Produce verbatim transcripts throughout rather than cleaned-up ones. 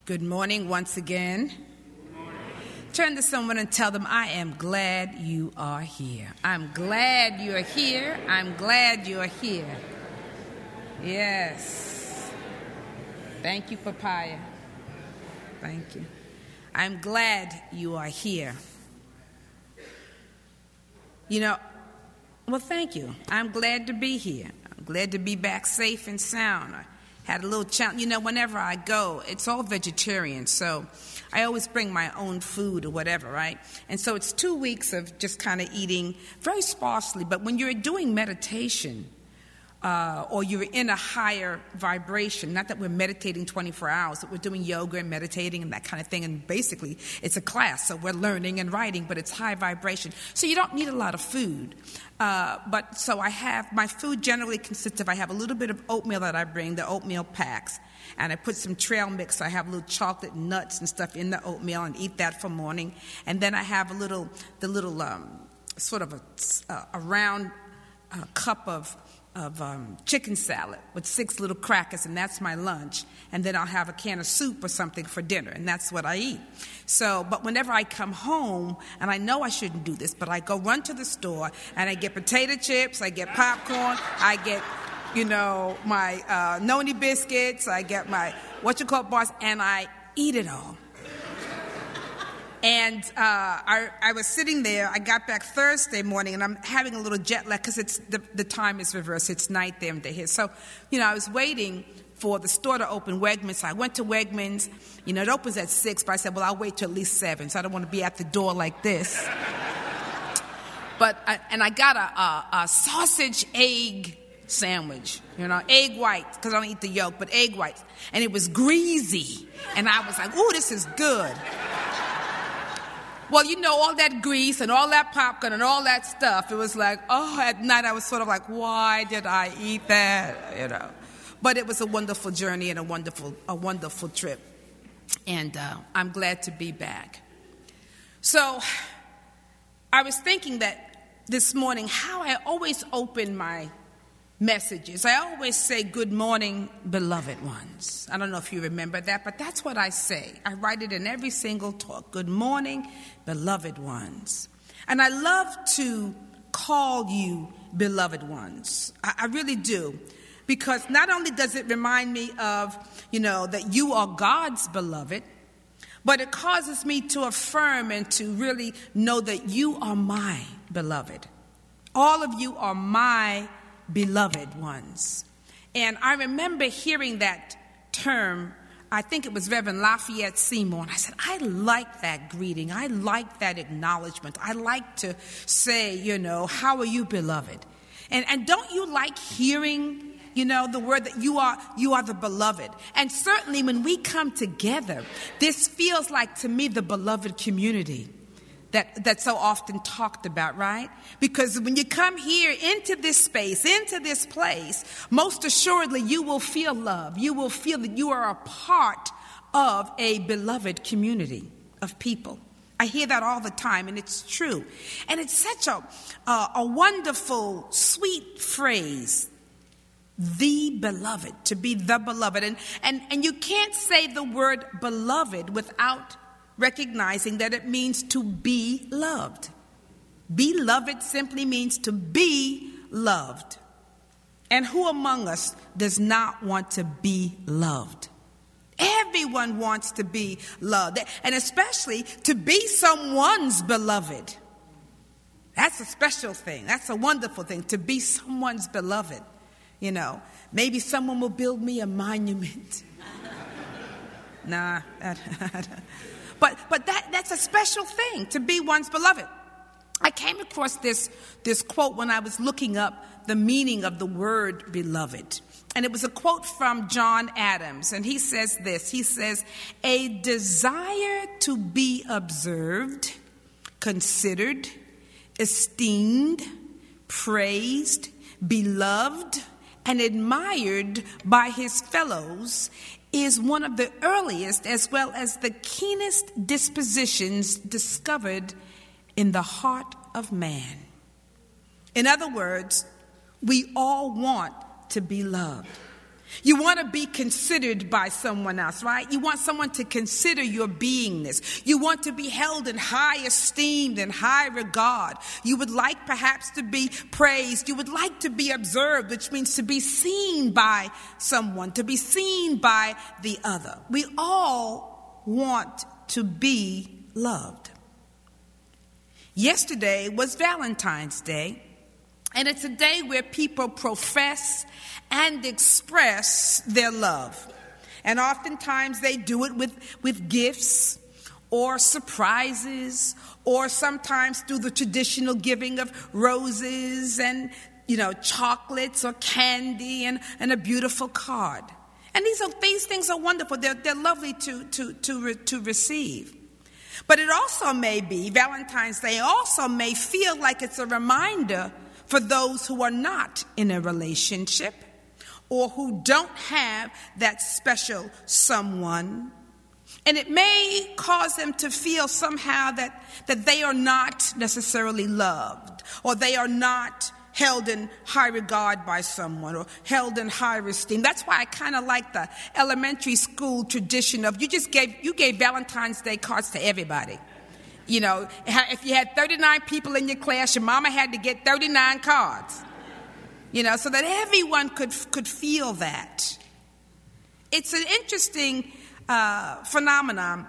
Good morning once again. Good morning. Turn to someone and tell them, I am glad you are here. I'm glad you're here. I'm glad you're here. Yes. Thank you, Papaya. Thank you. I'm glad you are here. You know, well, thank you. I'm glad to be here. I'm glad to be back safe and sound. I had a little challenge. You know, whenever I go, it's all vegetarian, so I always bring my own food or whatever, right? And so it's two weeks of just kind of eating very sparsely. But when you're doing meditation, uh, or you're in a higher vibration, not that we're meditating twenty-four hours, but we're doing yoga and meditating and that kind of thing, and basically it's a class, so we're learning and writing, but it's high vibration. So you don't need a lot of food. Uh, but so I have, my food generally consists of, I have a little bit of oatmeal that I bring, the oatmeal packs, and I put some trail mix. I have a little chocolate nuts and stuff in the oatmeal and eat that for morning. And then I have a little, the little um, sort of a, uh, a round uh, cup of of um, chicken salad with six little crackers, and that's my lunch. And then I'll have a can of soup or something for dinner, and that's what I eat. So, but whenever I come home, and I know I shouldn't do this, but I go run to the store, and I get potato chips, I get popcorn, I get, you know, my uh, noni biscuits, I get my what you call bars, and I eat it all. And uh, I, I was sitting there. I got back Thursday morning, and I'm having a little jet lag because it's the, the time is reversed. It's night there and day here. So, you know, I was waiting for the store to open, Wegmans. So I went to Wegmans. You know, it opens at six, but I said, well, I'll wait till at least seven, so I don't want to be at the door like this. But I, and I got a, a, a sausage egg sandwich, you know, egg whites, because I don't eat the yolk, but egg whites. And it was greasy. And I was like, ooh, this is good. Well, you know, all that grease and all that popcorn and all that stuff, it was like, oh, at night I was sort of like, why did I eat that, you know? But it was a wonderful journey and a wonderful, a wonderful trip. And uh, I'm glad to be back. So I was thinking that this morning how I always open my messages. I always say, good morning, beloved ones. I don't know if you remember that, but that's what I say. I write it in every single talk. Good morning, beloved ones. And I love to call you beloved ones. I, I really do. Because not only does it remind me of, you know, that you are God's beloved, but it causes me to affirm and to really know that you are my beloved. All of you are my beloved ones. And I remember hearing that term, I think it was Reverend Lafayette Seymour, and I said, I like that greeting. I like that acknowledgement. I like to say, you know, how are you, beloved? And and don't you like hearing, you know, the word that you are you are the beloved? And certainly when we come together, this feels like, to me, the beloved community that that's so often talked about, right? Because when you come here into this space, into this place, most assuredly you will feel love. You will feel that you are a part of a beloved community of people. I hear that all the time, and it's true. And it's such a, uh, a wonderful, sweet phrase, the beloved, to be the beloved. And, and, and you can't say the word beloved without recognizing that it means to be loved. Beloved simply means to be loved. And who among us does not want to be loved? Everyone wants to be loved, and especially to be someone's beloved. That's a special thing. That's a wonderful thing, to be someone's beloved. You know, maybe someone will build me a monument. Nah, But but that that's a special thing, to be one's beloved. I came across this, this quote when I was looking up the meaning of the word beloved. And it was a quote from John Adams. And he says this. He says, a desire to be observed, considered, esteemed, praised, beloved, and admired by his fellows is one of the earliest as well as the keenest dispositions discovered in the heart of man. In other words, we all want to be loved. You want to be considered by someone else, right? You want someone to consider your beingness. You want to be held in high esteem and high regard. You would like perhaps to be praised. You would like to be observed, which means to be seen by someone, to be seen by the other. We all want to be loved. Yesterday was Valentine's Day, and it's a day where people profess and express their love. And oftentimes they do it with, with gifts or surprises, or sometimes through the traditional giving of roses and, you know, chocolates or candy and, and a beautiful card. And these are these things are wonderful. They're, they're lovely to, to, to, re, to receive. But it also may be, Valentine's Day also may feel like it's a reminder for those who are not in a relationship or who don't have that special someone. And it may cause them to feel somehow that, that they are not necessarily loved, or they are not held in high regard by someone, or held in high esteem. That's why I kind of like the elementary school tradition of you just gave, you gave Valentine's Day cards to everybody. You know, if you had thirty-nine people in your class, your mama had to get thirty-nine cards. You know, so that everyone could could feel that. It's an interesting uh, phenomenon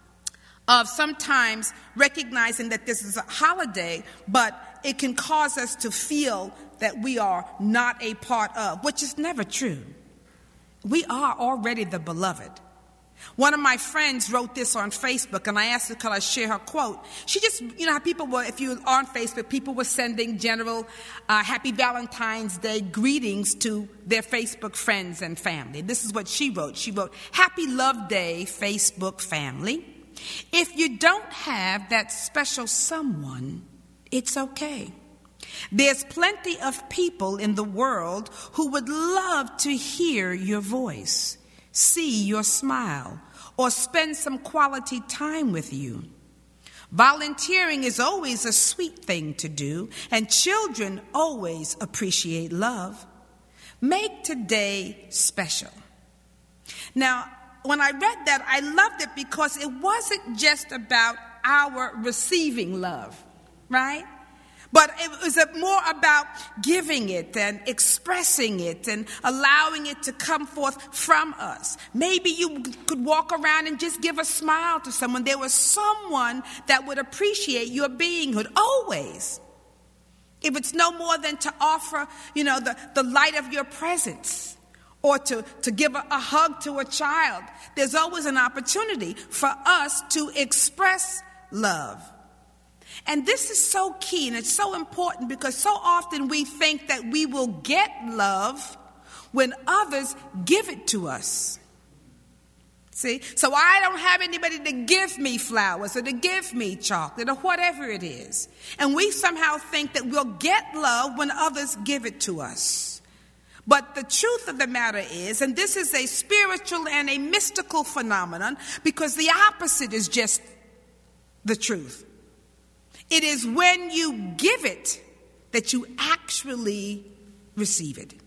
of sometimes recognizing that this is a holiday, but it can cause us to feel that we are not a part of, which is never true. We are already the beloved. One of my friends wrote this on Facebook, and I asked her, could I share her quote? She just, you know how people were, if you were on Facebook, people were sending general uh, happy Valentine's Day greetings to their Facebook friends and family. This is what she wrote. She wrote, "Happy Love Day, Facebook family. If you don't have that special someone, it's okay. There's plenty of people in the world who would love to hear your voice, see your smile, or spend some quality time with you. Volunteering is always a sweet thing to do, and children always appreciate love. Make today special." Now, when I read that, I loved it because it wasn't just about our receiving love, right? But it was more about giving it and expressing it and allowing it to come forth from us. Maybe you could walk around and just give a smile to someone. There was someone that would appreciate your beinghood always. If it's no more than to offer, you know, the, the light of your presence, or to, to give a, a hug to a child, there's always an opportunity for us to express love. And this is so key, and it's so important, because so often we think that we will get love when others give it to us. See? So I don't have anybody to give me flowers or to give me chocolate or whatever it is. And we somehow think that we'll get love when others give it to us. But the truth of the matter is, and this is a spiritual and a mystical phenomenon, because the opposite is just the truth. It is when you give it that you actually receive it.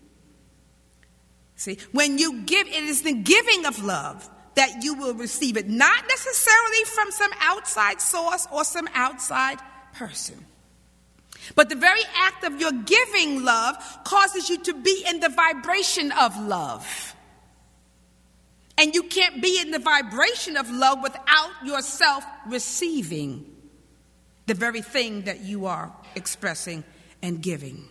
See, when you give, it is the giving of love that you will receive it, not necessarily from some outside source or some outside person. But the very act of your giving love causes you to be in the vibration of love. And you can't be in the vibration of love without yourself receiving the very thing that you are expressing and giving.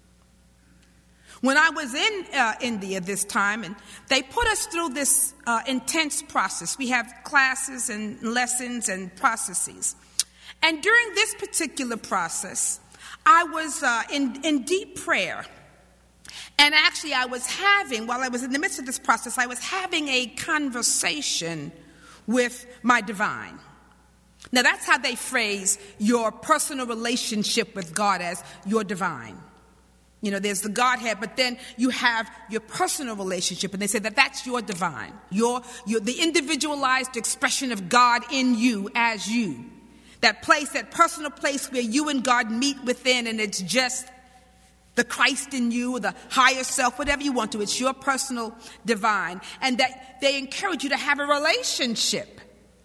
When I was in uh, India this time, and they put us through this uh, intense process. We have classes and lessons and processes. And during this particular process, I was uh, in, in deep prayer. And actually, I was having, while I was in the midst of this process, I was having a conversation with my divine. Now, that's how they phrase your personal relationship with God, as your divine. You know, there's the Godhead, but then you have your personal relationship, and they say that that's your divine, your, your the individualized expression of God in you as you. That place, that personal place where you and God meet within, and it's just the Christ in you, or the higher self, whatever you want to. It's your personal divine. And that they encourage you to have a relationship.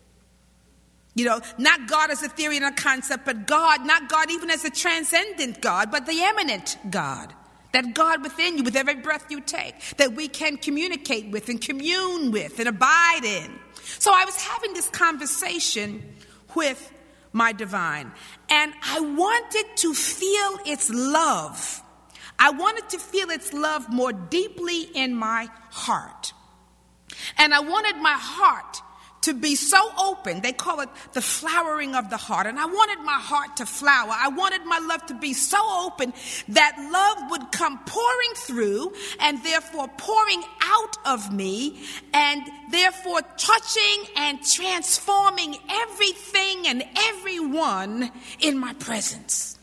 You know, not God as a theory and a concept, but God, not God even as a transcendent God, but the eminent God. That God within you, with every breath you take, that we can communicate with and commune with and abide in. So I was having this conversation with my divine, and I wanted to feel its love. I wanted to feel its love more deeply in my heart. And I wanted my heart to be so open. They call it the flowering of the heart. And I wanted my heart to flower. I wanted my love to be so open that love would come pouring through and therefore pouring out of me and therefore touching and transforming everything and everyone in my presence.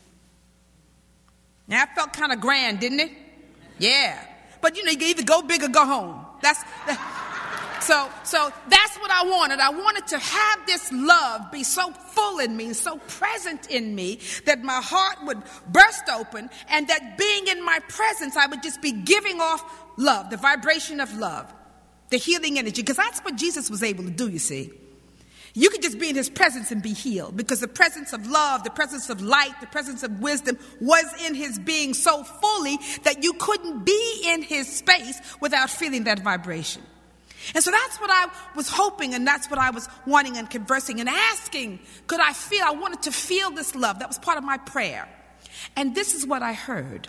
Now, that felt kind of grand, didn't it? Yeah. But, you know, you can either go big or go home. That's... that, So, so that's what I wanted. I wanted to have this love be so full in me, so present in me, that my heart would burst open, and that being in my presence, I would just be giving off love, the vibration of love, the healing energy, because that's what Jesus was able to do, you see. You could just be in his presence and be healed, because the presence of love, the presence of light, the presence of wisdom was in his being so fully that you couldn't be in his space without feeling that vibration. And so that's what I was hoping, and that's what I was wanting and conversing and asking. Could I feel? I wanted to feel this love. That was part of my prayer. And this is what I heard.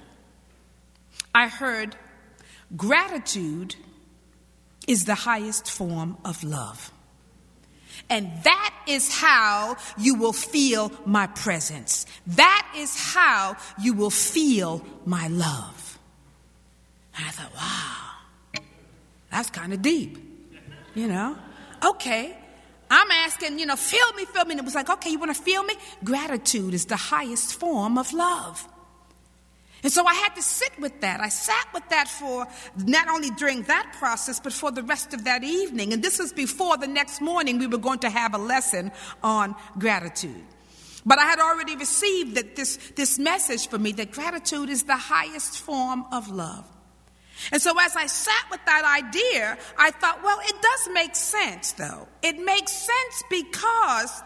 I heard gratitude is the highest form of love. And that is how you will feel my presence. That is how you will feel my love. And I thought, wow, that's kind of deep, you know. Okay, I'm asking, you know, feel me, feel me. And it was like, okay, you want to feel me? Gratitude is the highest form of love. And so I had to sit with that. I sat with that for not only during that process, but for the rest of that evening. And this was before the next morning we were going to have a lesson on gratitude. But I had already received that this, this message for me that gratitude is the highest form of love. And so as I sat with that idea, I thought, well, it does make sense, though. It makes sense because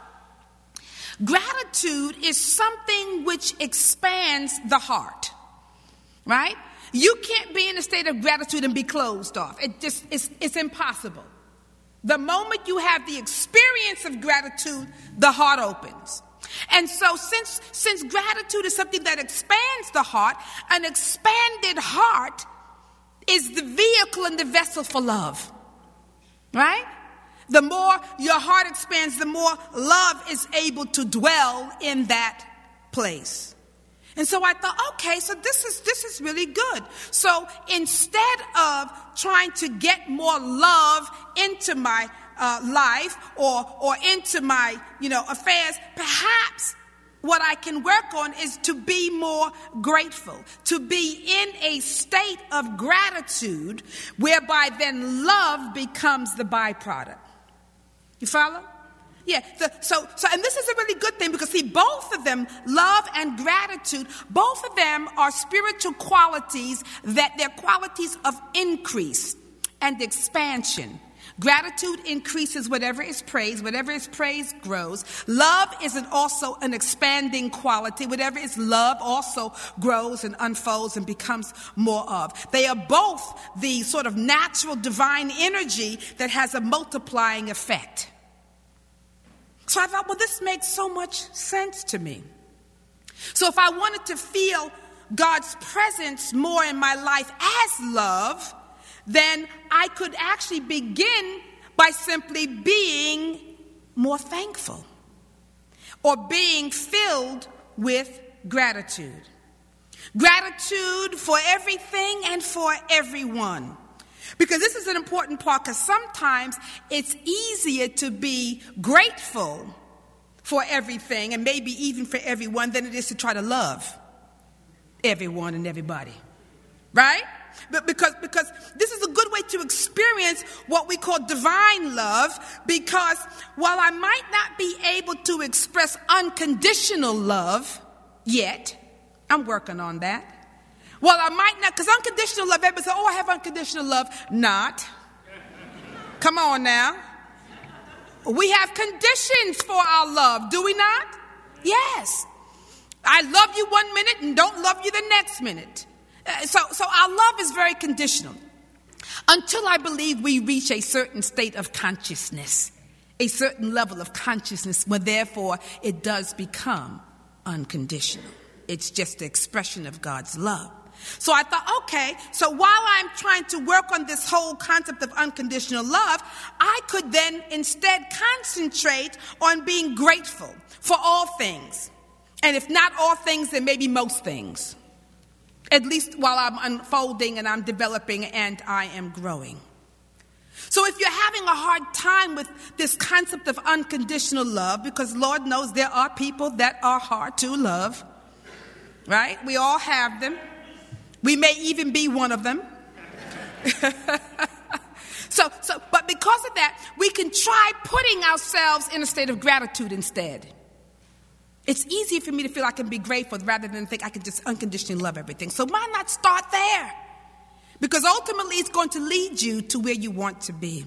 gratitude is something which expands the heart. Right? You can't be in a state of gratitude and be closed off. It just, it's, it's impossible. The moment you have the experience of gratitude, the heart opens. And so since, since gratitude is something that expands the heart, an expanded heart is the vehicle and the vessel for love. Right? The more your heart expands, the more love is able to dwell in that place. And so I thought, okay, so this is this is really good. So instead of trying to get more love into my uh, life or or into my, you know, affairs, perhaps what I can work on is to be more grateful, to be in a state of gratitude, whereby then love becomes the byproduct. You follow? Yeah, so, so, so, and this is a really good thing because, see, both of them, love and gratitude, both of them are spiritual qualities that they're qualities of increase and expansion. Gratitude increases whatever is praised. Whatever is praised grows. Love is an, also an expanding quality. Whatever is love also grows and unfolds and becomes more of. They are both the sort of natural divine energy that has a multiplying effect. So I thought, well, this makes so much sense to me. So if I wanted to feel God's presence more in my life as love, then I could actually begin by simply being more thankful or being filled with gratitude. Gratitude for everything and for everyone. Because this is an important part, because sometimes it's easier to be grateful for everything and maybe even for everyone than it is to try to love everyone and everybody. Right? But because, because this is a good way to experience what we call divine love, because while I might not be able to express unconditional love yet, I'm working on that. Well, I might not, because unconditional love, everybody says, oh, I have unconditional love. Not. Come on now. We have conditions for our love, do we not? Yes. I love you one minute and don't love you the next minute. Uh, so, so our love is very conditional. Until I believe we reach a certain state of consciousness, a certain level of consciousness, where therefore it does become unconditional. It's just the expression of God's love. So I thought, okay, so while I'm trying to work on this whole concept of unconditional love, I could then instead concentrate on being grateful for all things. And if not all things, then maybe most things. At least while I'm unfolding and I'm developing and I am growing. So if you're having a hard time with this concept of unconditional love, because Lord knows there are people that are hard to love, right? We all have them. We may even be one of them. so, so, but because of that, we can try putting ourselves in a state of gratitude instead. It's easier for me to feel I can be grateful rather than think I can just unconditionally love everything. So why not start there? Because ultimately it's going to lead you to where you want to be.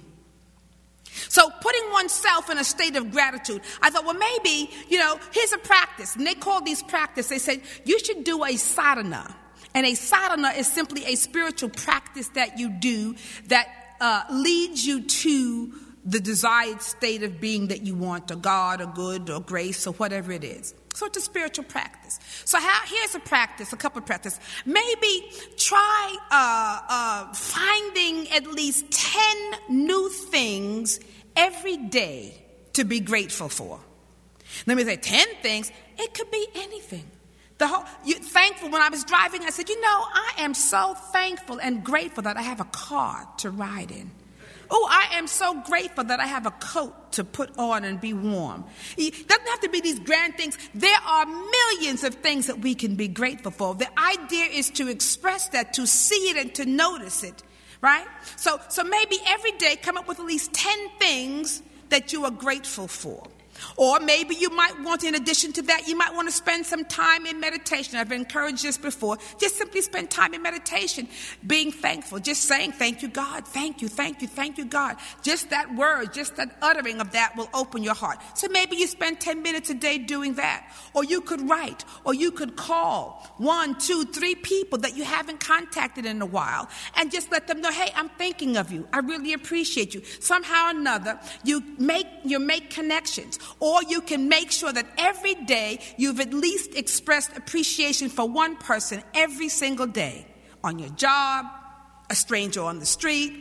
So putting oneself in a state of gratitude, I thought, well, maybe, you know, here's a practice. And they call these practice. They said, you should do a sadhana. And a sadhana is simply a spiritual practice that you do that uh, leads you to the desired state of being that you want, or God, or good, or grace, or whatever it is. So it's a spiritual practice. So how, here's a practice, a couple of practices. Maybe try uh, uh, finding at least ten new things every day to be grateful for. Let me say ten things. It could be anything. The whole, you, thankful, when I was driving, I said, you know, I am so thankful and grateful that I have a car to ride in. Oh, I am so grateful that I have a coat to put on and be warm. It doesn't have to be these grand things. There are millions of things that we can be grateful for. The idea is to express that, to see it and to notice it, right? So, so maybe every day come up with at least ten things that you are grateful for. Or maybe you might want, in addition to that, you might want to spend some time in meditation. I've encouraged this before. Just simply spend time in meditation, being thankful, just saying, thank you, God, thank you, thank you, thank you, God. Just that word, just that uttering of that will open your heart. So maybe you spend ten minutes a day doing that. Or you could write, or you could call one, two, three people that you haven't contacted in a while and just let them know, hey, I'm thinking of you. I really appreciate you. Somehow or another, you make, you make connections. Or you can make sure that every day you've at least expressed appreciation for one person every single day. On your job, a stranger on the street,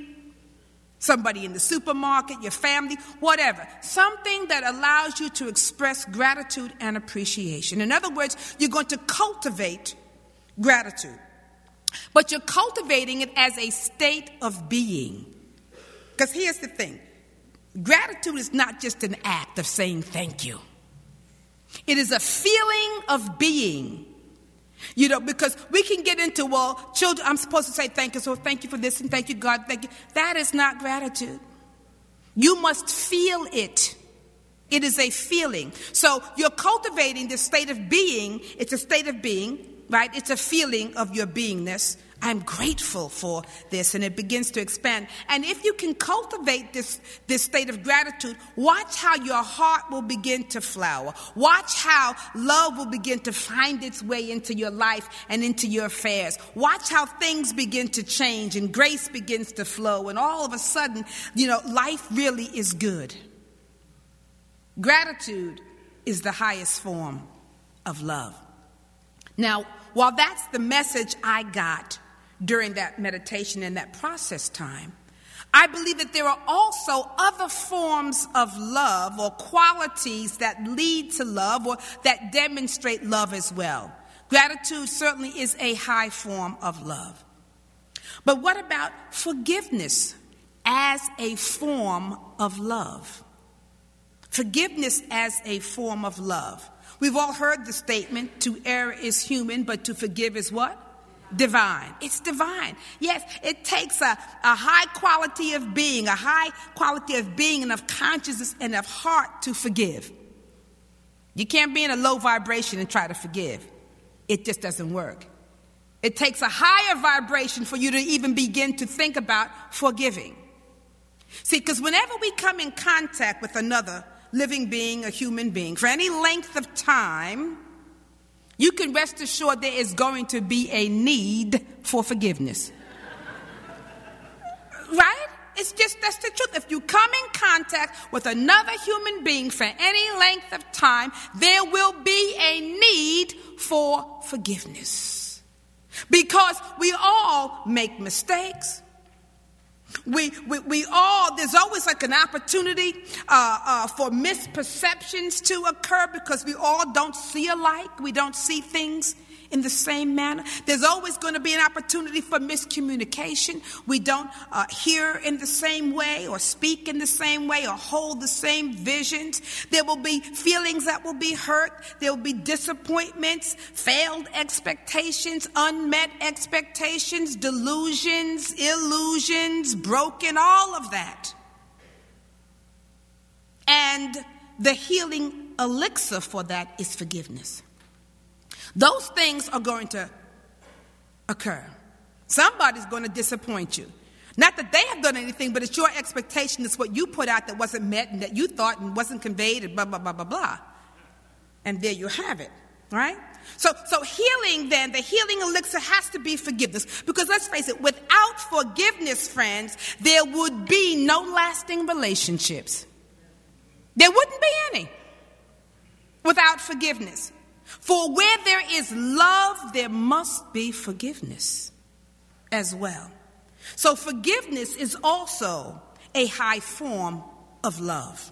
somebody in the supermarket, your family, whatever. Something that allows you to express gratitude and appreciation. In other words, you're going to cultivate gratitude. But you're cultivating it as a state of being. Because here's the thing. Gratitude is not just an act of saying thank you. It is a feeling of being. You know, because we can get into, well, children, I'm supposed to say thank you, so thank you for this and thank you, God, thank you. That is not gratitude. You must feel it. It is a feeling. So you're cultivating this state of being. It's a state of being, right? It's a feeling of your beingness. I'm grateful for this, and it begins to expand. And if you can cultivate this, this state of gratitude, watch how your heart will begin to flower. Watch how love will begin to find its way into your life and into your affairs. Watch how things begin to change and grace begins to flow, and all of a sudden, you know, life really is good. Gratitude is the highest form of love. Now, while that's the message I got during that meditation and that process time, I believe that there are also other forms of love or qualities that lead to love or that demonstrate love as well. Gratitude certainly is a high form of love. But what about forgiveness as a form of love? Forgiveness as a form of love. We've all heard the statement, to err is human, but to forgive is what? Divine. It's divine. Yes, it takes a, a high quality of being, a high quality of being and of consciousness and of heart to forgive. You can't be in a low vibration and try to forgive. It just doesn't work. It takes a higher vibration for you to even begin to think about forgiving. See, because whenever we come in contact with another living being, a human being, for any length of time, you can rest assured there is going to be a need for forgiveness. Right? It's just, that's the truth. If you come in contact with another human being for any length of time, there will be a need for forgiveness. Because we all make mistakes. We, we, we all, there's always like an opportunity uh, uh, for misperceptions to occur because we all don't see alike. We don't see things in the same manner. There's always going to be an opportunity for miscommunication. We don't uh, hear in the same way or speak in the same way or hold the same visions. There will be feelings that will be hurt. There will be disappointments, failed expectations, unmet expectations, delusions, illusions, broken, all of that. And the healing elixir for that is forgiveness. Those things are going to occur. Somebody's going to disappoint you. Not that they have done anything, but it's your expectation. It's what you put out that wasn't met and that you thought and wasn't conveyed and blah, blah, blah, blah, blah. And there you have it, right? So, so healing then, the healing elixir has to be forgiveness. Because let's face it, without forgiveness, friends, there would be no lasting relationships. There wouldn't be any without forgiveness. For where there is love, there must be forgiveness as well. So forgiveness is also a high form of love.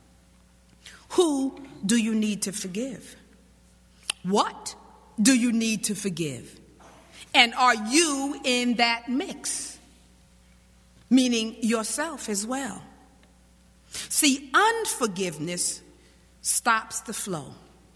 Who do you need to forgive? What do you need to forgive? And are you in that mix? Meaning yourself as well. See, unforgiveness stops the flow.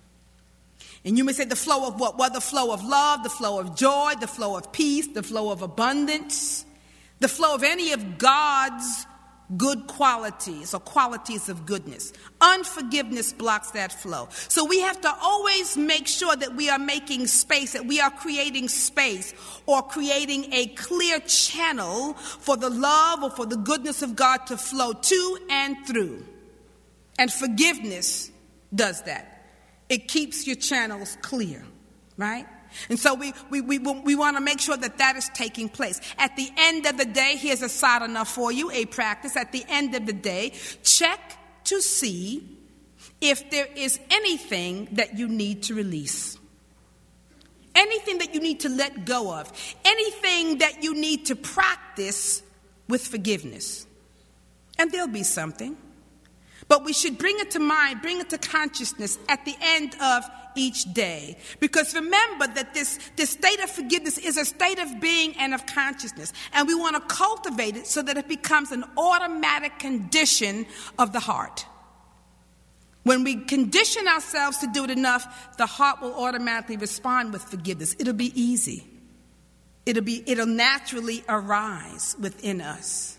And you may say the flow of what? Well, the flow of love, the flow of joy, the flow of peace, the flow of abundance, the flow of any of God's good qualities or qualities of goodness. Unforgiveness blocks that flow. So we have to always make sure that we are making space, that we are creating space or creating a clear channel for the love or for the goodness of God to flow to and through. And forgiveness does that. It keeps your channels clear, right? And so we, we, we, we want to make sure that that is taking place. At the end of the day, here's a side enough for you, a practice. At the end of the day, check to see if there is anything that you need to release. Anything that you need to let go of. Anything that you need to practice with forgiveness. And there'll be something. But we should bring it to mind, bring it to consciousness at the end of each day. Because remember that this, this state of forgiveness is a state of being and of consciousness. And we want to cultivate it so that it becomes an automatic condition of the heart. When we condition ourselves to do it enough, the heart will automatically respond with forgiveness. It'll be easy. It'll be, it'll naturally arise within us.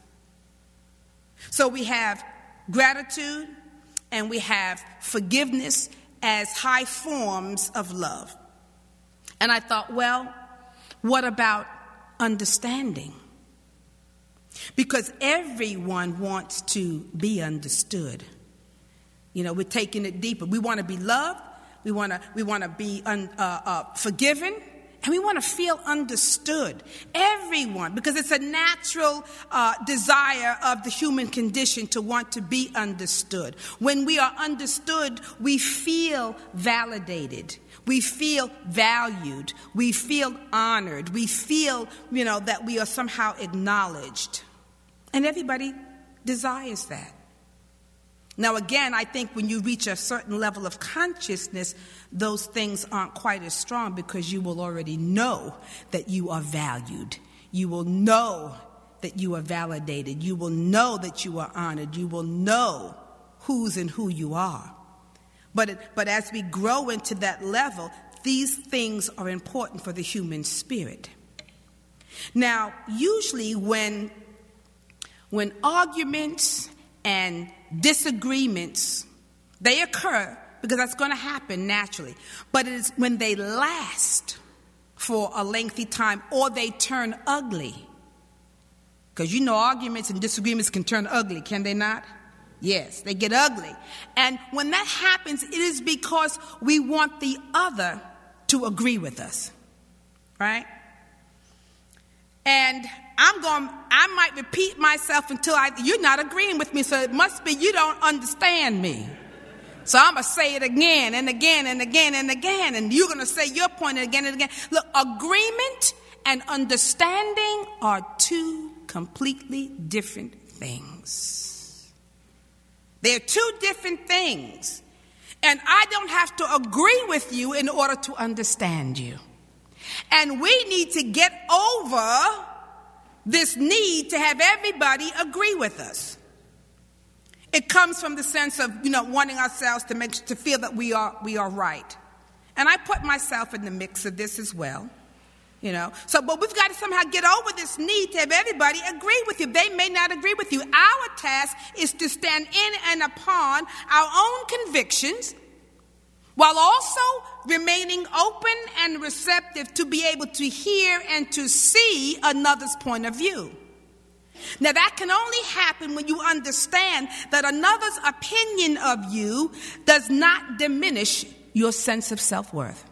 So we have gratitude, and we have forgiveness as high forms of love. And I thought, well, what about understanding? Because everyone wants to be understood. You know, we're taking it deeper. We want to be loved. We want to we want to be un, uh, uh, forgiven. And we want to feel understood. Everyone, because it's a natural uh, desire of the human condition to want to be understood. When we are understood, we feel validated. We feel valued. We feel honored. We feel, you know, that we are somehow acknowledged. And everybody desires that. Now, again, I think when you reach a certain level of consciousness, those things aren't quite as strong because you will already know that you are valued. You will know that you are validated. You will know that you are honored. You will know who's and who you are. But, it, but as we grow into that level, these things are important for the human spirit. Now, usually when, when arguments and disagreements, they occur because that's going to happen naturally. But it is when they last for a lengthy time, or they turn ugly. Because you know arguments and disagreements can turn ugly, can they not? Yes, they get ugly. And when that happens, it is because we want the other to agree with us, right? And I'm going, I might repeat myself until I, you're not agreeing with me, so it must be you don't understand me. So I'm going to say it again and again and again and again, and you're going to say your point again and again. Look, agreement and understanding are two completely different things. They're two different things. And I don't have to agree with you in order to understand you. And we need to get over this need to have everybody agree with us. It comes from the sense of, you know, wanting ourselves to make to feel that we are we are right. And I put myself in the mix of this as well. You know. So but we've got to somehow get over this need to have everybody agree with you. They may not agree with you. Our task is to stand in and upon our own convictions, while also remaining open and receptive to be able to hear and to see another's point of view. Now, that can only happen when you understand that another's opinion of you does not diminish your sense of self-worth.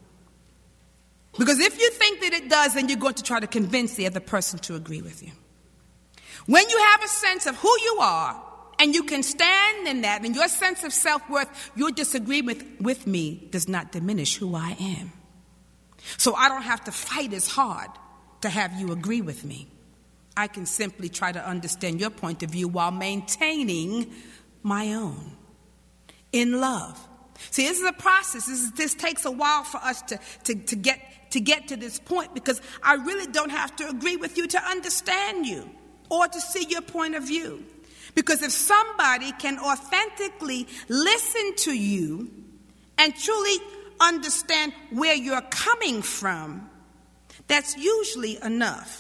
Because if you think that it does, then you're going to try to convince the other person to agree with you. When you have a sense of who you are, and you can stand in that, and your sense of self-worth, your disagreement with me does not diminish who I am. So I don't have to fight as hard to have you agree with me. I can simply try to understand your point of view while maintaining my own in love. See, this is a process. This, is, this takes a while for us to, to, to, get, to get to this point, because I really don't have to agree with you to understand you or to see your point of view. Because if somebody can authentically listen to you and truly understand where you're coming from, that's usually enough.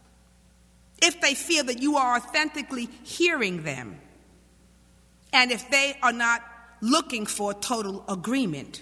If they feel that you are authentically hearing them, and if they are not looking for total agreement,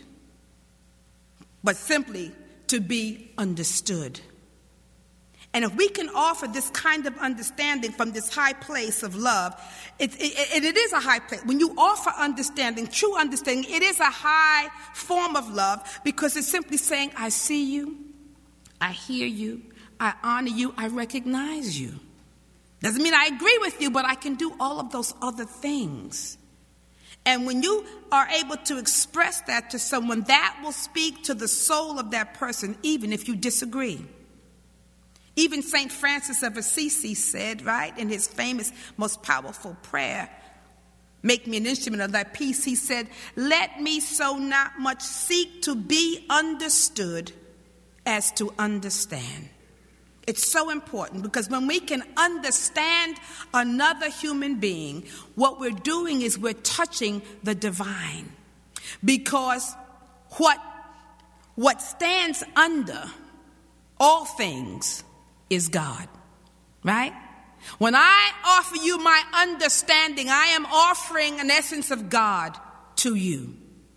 but simply to be understood. And if we can offer this kind of understanding from this high place of love, it, it, it is a high place. When you offer understanding, true understanding, it is a high form of love, because it's simply saying, I see you, I hear you, I honor you, I recognize you. Doesn't mean I agree with you, but I can do all of those other things. And when you are able to express that to someone, that will speak to the soul of that person, even if you disagree. Even Saint Francis of Assisi said, right, in his famous, most powerful prayer, make me an instrument of thy peace, he said, let me so not much seek to be understood as to understand. It's so important, because when we can understand another human being, what we're doing is we're touching the divine. Because what, what stands under all things is God, right? When I offer you my understanding, I am offering an essence of God to you.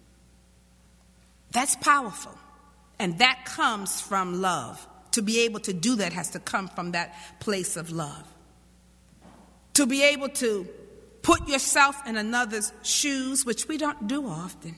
That's powerful. And that comes from love. To be able to do that has to come from that place of love. To be able to put yourself in another's shoes, which we don't do often.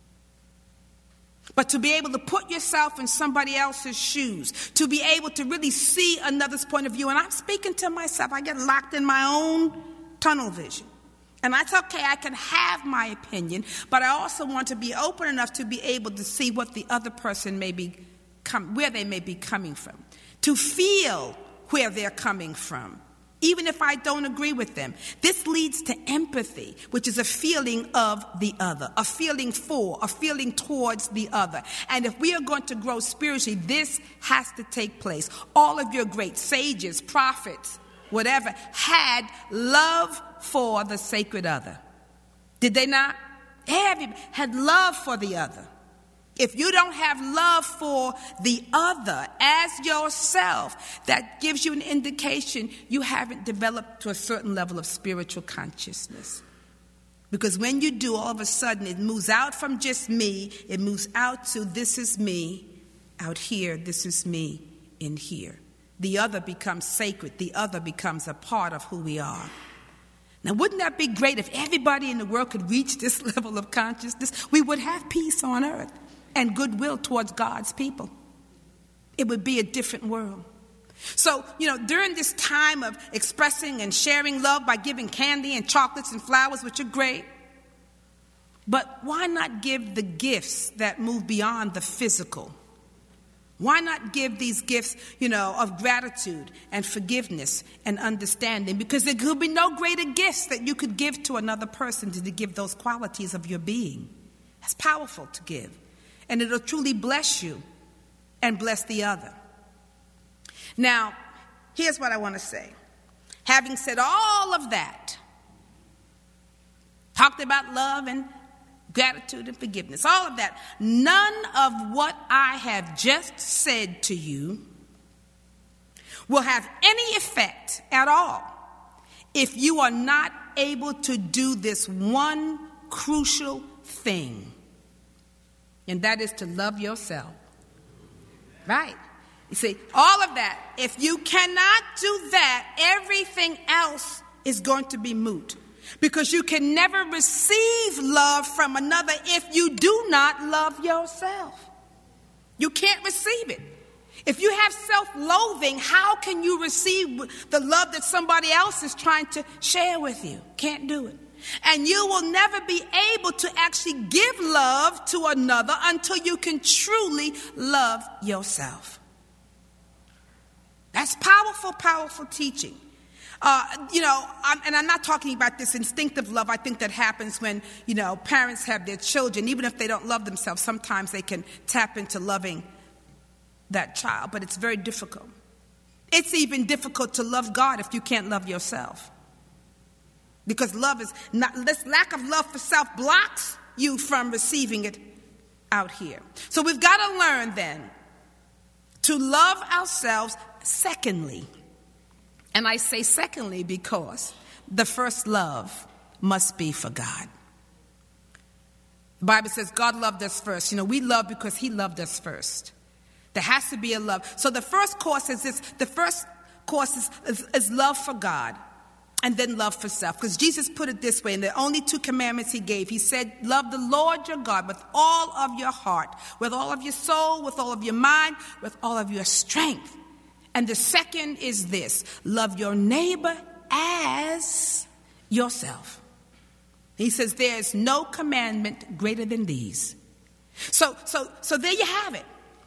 But to be able to put yourself in somebody else's shoes, to be able to really see another's point of view. And I'm speaking to myself. I get locked in my own tunnel vision. And that's okay, I can have my opinion, but I also want to be open enough to be able to see what the other person may be, come, where they may be coming from. To feel where they're coming from, even if I don't agree with them. This leads to empathy, which is a feeling of the other, a feeling for, a feeling towards the other. And if we are going to grow spiritually, this has to take place. All of your great sages, prophets, whatever, had love for the sacred other. Did they not? Everybody had love for the other. If you don't have love for the other as yourself, that gives you an indication you haven't developed to a certain level of spiritual consciousness. Because when you do, all of a sudden it moves out from just me, it moves out to this is me, out here, this is me in here. The other becomes sacred. The other becomes a part of who we are. Now, wouldn't that be great if everybody in the world could reach this level of consciousness? We would have peace on earth and goodwill towards God's people. It would be a different world. So, you know, during this time of expressing and sharing love by giving candy and chocolates and flowers, which are great, but why not give the gifts that move beyond the physical? Why not give these gifts, you know, of gratitude and forgiveness and understanding? Because there could be no greater gifts that you could give to another person than to give those qualities of your being. That's powerful to give. And it'll truly bless you and bless the other. Now, here's what I want to say. Having said all of that, talked about love and gratitude and forgiveness, all of that, none of what I have just said to you will have any effect at all if you are not able to do this one crucial thing, and that is to love yourself. Right? You see, all of that, if you cannot do that, everything else is going to be moot. Because you can never receive love from another if you do not love yourself. You can't receive it. If you have self-loathing, how can you receive the love that somebody else is trying to share with you? Can't do it. And you will never be able to actually give love to another until you can truly love yourself. That's powerful, powerful teaching. Uh, you know, I'm, and I'm not talking about this instinctive love. I think that happens when, you know, parents have their children. Even if they don't love themselves, sometimes they can tap into loving that child. But it's very difficult. It's even difficult to love God if you can't love yourself. Because love is not, this lack of love for self blocks you from receiving it out here. So we've got to learn then to love ourselves secondly. And I say secondly because the first love must be for God. The Bible says God loved us first. You know, we love because he loved us first. There has to be a love. So the first course is this. The first course is, is, is love for God and then love for self. Because Jesus put it this way in the only two commandments he gave. He said, love the Lord your God with all of your heart, with all of your soul, with all of your mind, with all of your strength. And the second is this, love your neighbor as yourself. He says there is no commandment greater than these. So, so, so there you have it.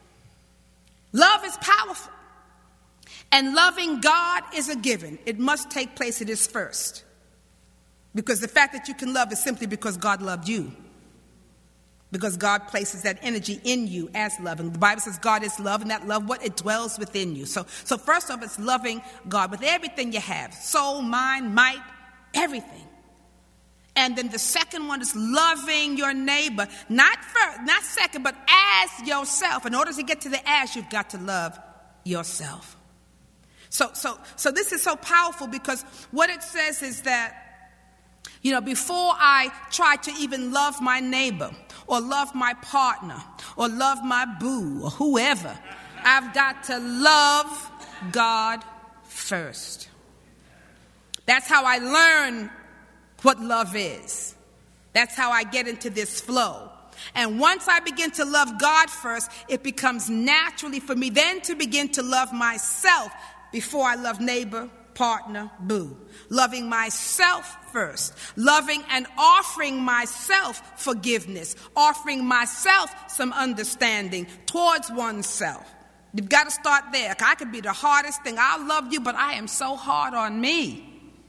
Love is powerful. And loving God is a given. It must take place. It is first. Because the fact that you can love is simply because God loved you. Because God places that energy in you as love. And the Bible says God is love, and that love, what? It dwells within you. So, so first off, it's loving God with everything you have. Soul, mind, might, everything. And then the second one is loving your neighbor. Not first, not second, but as yourself. In order to get to the as, you've got to love yourself. So, so, so this is so powerful because what it says is that, you know, before I try to even love my neighbor or love my partner or love my boo or whoever, I've got to love God first. That's how I learn what love is. That's how I get into this flow. And once I begin to love God first, it becomes naturally for me then to begin to love myself before I love neighbor, partner, boo. Loving myself first. Loving and offering myself forgiveness. Offering myself some understanding towards oneself. You've got to start there. I could be the hardest thing. I love you, but I am so hard on me.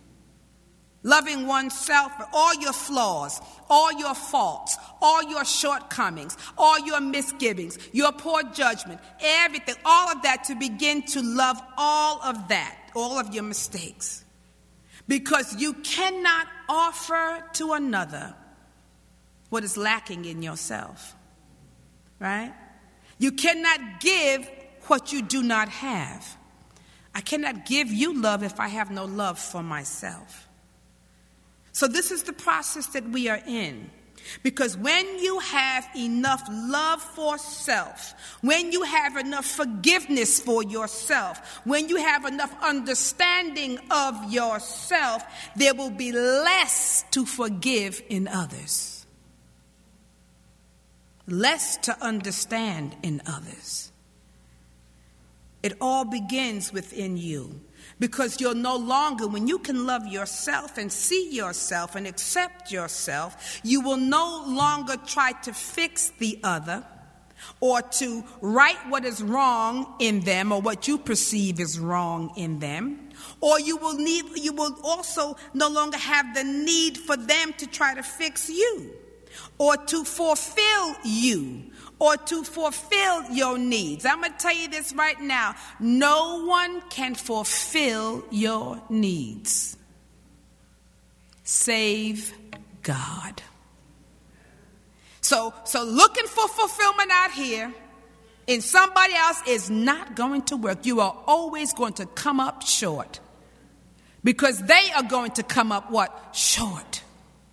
Loving oneself for all your flaws, all your faults, all your shortcomings, all your misgivings, your poor judgment, everything, all of that, to begin to love all of that, all of your mistakes. Because you cannot offer to another what is lacking in yourself, right? You cannot give what you do not have. I cannot give you love if I have no love for myself. So this is the process that we are in. Because when you have enough love for self, when you have enough forgiveness for yourself, when you have enough understanding of yourself, there will be less to forgive in others, less to understand in others. It all begins within you. Because you're no longer, when you can love yourself and see yourself and accept yourself, you will no longer try to fix the other or to right what is wrong in them or what you perceive is wrong in them. Or you will need, you will also no longer have the need for them to try to fix you or to fulfill you, or to fulfill your needs. I'm going to tell you this right now. No one can fulfill your needs save God. So, so looking for fulfillment out here in somebody else is not going to work. You are always going to come up short. Because they are going to come up what? Short.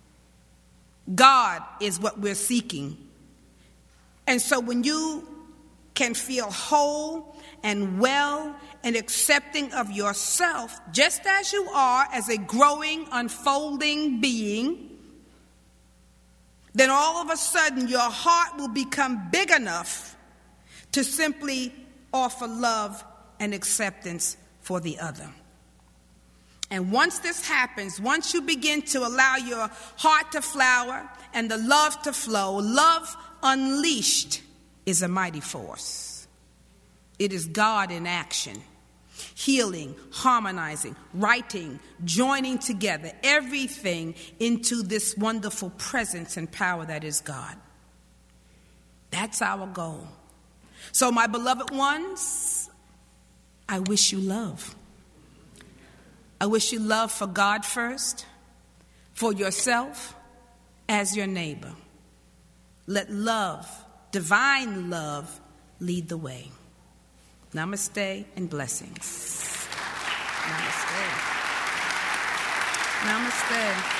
God is what we're seeking. And so when you can feel whole and well and accepting of yourself, just as you are as a growing, unfolding being, then all of a sudden your heart will become big enough to simply offer love and acceptance for the other. And once this happens, once you begin to allow your heart to flower and the love to flow, love unleashed is a mighty force. It is God in action, healing, harmonizing, writing, joining together everything into this wonderful presence and power that is God. That's our goal. So, my beloved ones, I wish you love. I wish you love for God first, for yourself, as your neighbor. Let love, divine love, lead the way. Namaste and blessings. Namaste. Namaste.